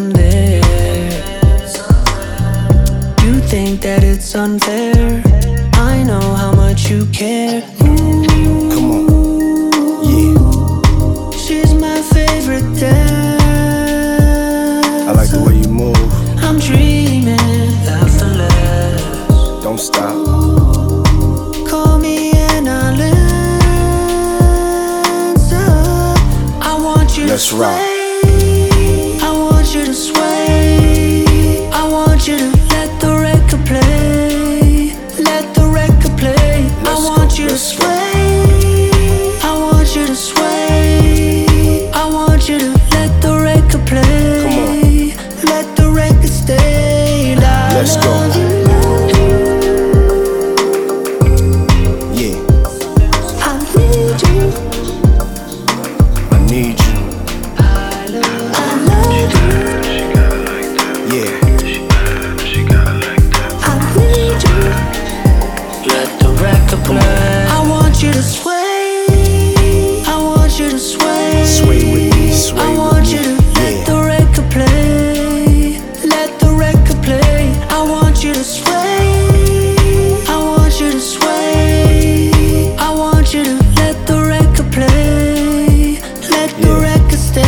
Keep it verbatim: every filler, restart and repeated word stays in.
I'm there. You think that it's unfair. I know how much you care. Ooh, come on, yeah. She's my favorite dancer. I like the way you move. I'm dreaming, effortless. Don't stop. Call me and I'll answer. I want you Let's to rock. sway. I want you to sway. I want you to let the record play. Let the record play. Let's I want go, you to let's go. sway. I want you to sway. I want you to let the record play. Come on. Let the record stay. I Let's go. love you. Yeah, I need you. I need you. I love you. Yeah, I need you. Let the record play. I want you to sway. I want you to sway. sway with me, sway I with want me. you to let Yeah, the record play. Let the record play. I want you to sway. I want you to sway. I want you to let the record play. Let the Yeah. record stay.